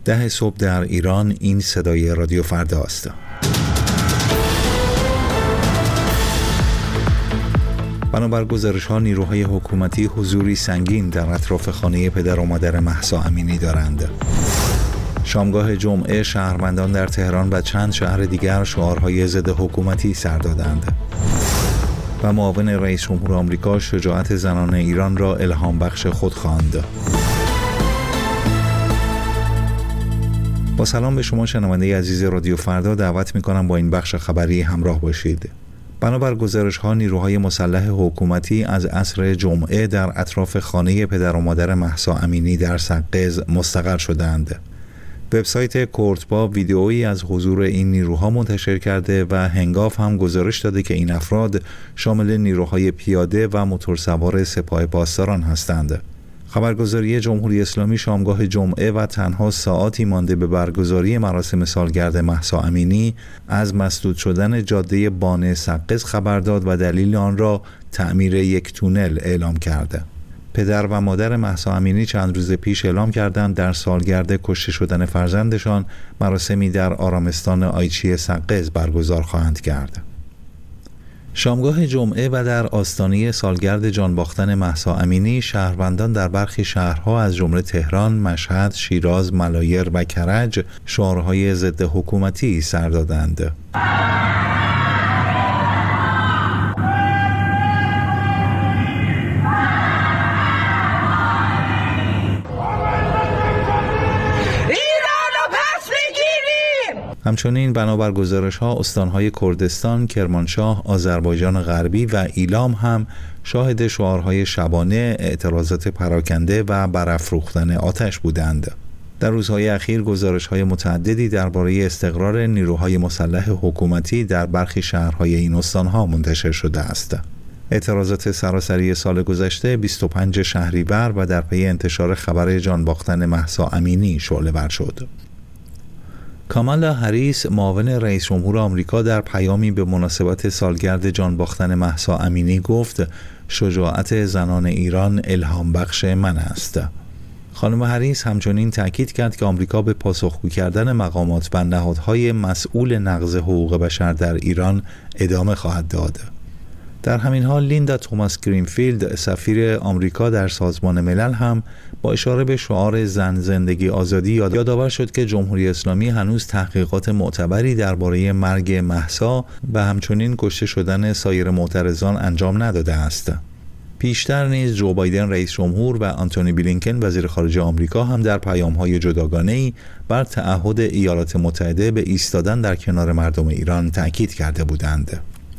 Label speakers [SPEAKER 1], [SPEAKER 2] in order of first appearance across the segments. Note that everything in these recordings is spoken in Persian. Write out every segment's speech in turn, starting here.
[SPEAKER 1] 10 صبح در ایران. این صدای رادیو فردا است. بنابر گزارش‌ها نیروهای حکومتی حضوری سنگین در اطراف خانه پدر و مادر مهسا امینی دارند. شامگاه جمعه شهروندان در تهران و چند شهر دیگر شعارهای ضد حکومتی سر دادند. و معاون رئیس جمهور آمریکا شجاعت زنان ایران را الهام بخش خود خواند. با سلام به شما شنونده عزیز رادیو فردا، دعوت می‌کنم با این بخش خبری همراه باشید. بنابر گزارش‌ها نیروهای مسلح حکومتی از عصر جمعه در اطراف خانه پدر و مادر مهسا امینی در سقز مستقر شدند. وبسایت کورتبا ویدئویی از حضور این نیروها منتشر کرده و هنگاف هم گزارش داده که این افراد شامل نیروهای پیاده و موتورسوار سپاه پاسداران هستند. خبرگزاری جمهوری اسلامی شامگاه جمعه و تنها ساعاتی مانده به برگزاری مراسم سالگرد مهسا امینی از مسدود شدن جاده بان سقز خبر داد و دلیل آن را تعمیر یک تونل اعلام کرده. پدر و مادر مهسا امینی چند روز پیش اعلام کردند در سالگرد کشته شدن فرزندشان مراسمی در آرامستان آیچی سقز برگزار خواهند کرد. شامگاه جمعه و در آستانه سالگرد جان باختن مهسا امینی شهروندان در برخی شهرها از جمله تهران، مشهد، شیراز، ملایر و کرج شعارهای ضد حکومتی سر دادند. همچنین بنابر گزارش‌ها استان‌های کردستان، کرمانشاه، آذربایجان غربی و ایلام هم شاهد شعارهای شبانه، اعتراضات پراکنده و برافروختن آتش بودند. در روزهای اخیر گزارش‌های متعددی درباره استقرار نیروهای مسلح حکومتی در برخی شهرهای این استان‌ها منتشر شده است. اعتراضات سراسری سال گذشته 25 شهریور و در پی انتشار خبر جان باختن مهسا امینی شعله‌ور شد. کامالا هریس معاون رئیس جمهور آمریکا در پیامی به مناسبت سالگرد جان باختن مهسا امینی گفت شجاعت زنان ایران الهام بخش من است. خانم هریس همچنین تاکید کرد که آمریکا به پاسخگو کردن مقامات و نهادهای مسئول نقض حقوق بشر در ایران ادامه خواهد داد. در همین حال لیندا توماس گرینفیلد سفیر آمریکا در سازمان ملل هم با اشاره به شعار زن زندگی آزادی یادآور شد که جمهوری اسلامی هنوز تحقیقات معتبری درباره مرگ مهسا و همچنین کشته شدن سایر معترضان انجام نداده است. پیشتر نیز جو بایدن رئیس جمهور و آنتونی بلینکن وزیر خارجه آمریکا هم در پیام‌های جداگانه‌ای بر تعهد ایالات متحده به ایستادن در کنار مردم ایران تأکید کرده بودند.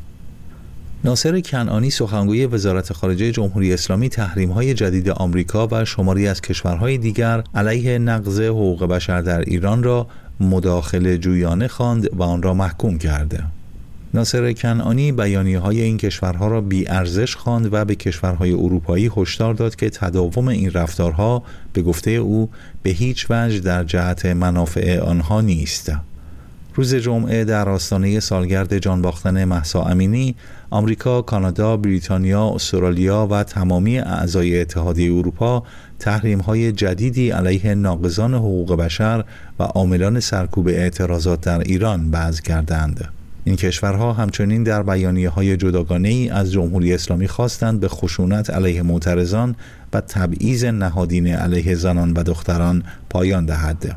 [SPEAKER 1] ناصر کنعانی سخنگوی وزارت خارجه جمهوری اسلامی تحریم‌های جدید آمریکا و شماری از کشورهای دیگر علیه نقض حقوق بشر در ایران را مداخله جویانه خواند و آن را محکوم کرد. ناصر کنعانی بیانیه‌های این کشورها را بی‌ارزش خواند و به کشورهای اروپایی هشدار داد که تداوم این رفتارها به گفته او به هیچ وجه در جهت منافع آنها نیست. روز جمعه در آستانه سالگرد جان باختن مهسا امینی، آمریکا، کانادا، بریتانیا، استرالیا و تمامی اعضای اتحادیه اروپا تحریم‌های جدیدی علیه ناقضان حقوق بشر و عاملان سرکوب اعتراضات در ایران وضع کردند. این کشورها همچنین در بیانیه‌های جداگانه‌ای از جمهوری اسلامی خواستند به خشونت علیه معترضان و تبعیض نهادینه علیه زنان و دختران پایان دهد.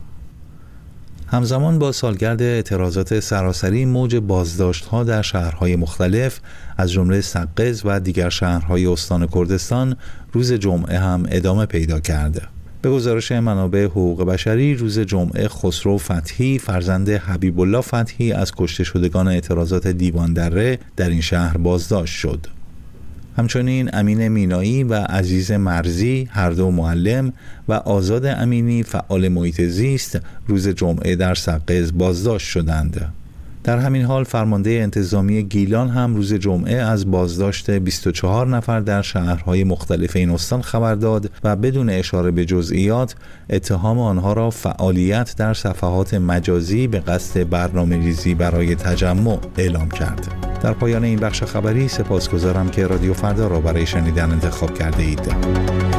[SPEAKER 1] همزمان با سالگرد اعتراضات سراسری موج بازداشت‌ها در شهرهای مختلف از جمله سقز و دیگر شهرهای استان کردستان روز جمعه هم ادامه پیدا کرده. به گزارش منابع حقوق بشری روز جمعه خسرو فتحی فرزند حبیب الله فتحی از کشته شدگان اعتراضات دیوان دره در این شهر بازداشت شد. همچنین امین مینایی و عزیز مرزی هر دو معلم و آزاد امینی فعال محیط زیست روز جمعه در سقز بازداشت شدند. در همین حال فرمانده انتظامی گیلان هم روز جمعه از بازداشت 24 نفر در شهرهای مختلف این استان خبر داد و بدون اشاره به جزئیات اتهام آنها را فعالیت در صفحات مجازی به قصد برنامه‌ریزی برای تجمع اعلام کرد. در پایان این بخش خبری سپاسگزارم که رادیو فردا را برای شنیدن انتخاب کرده اید.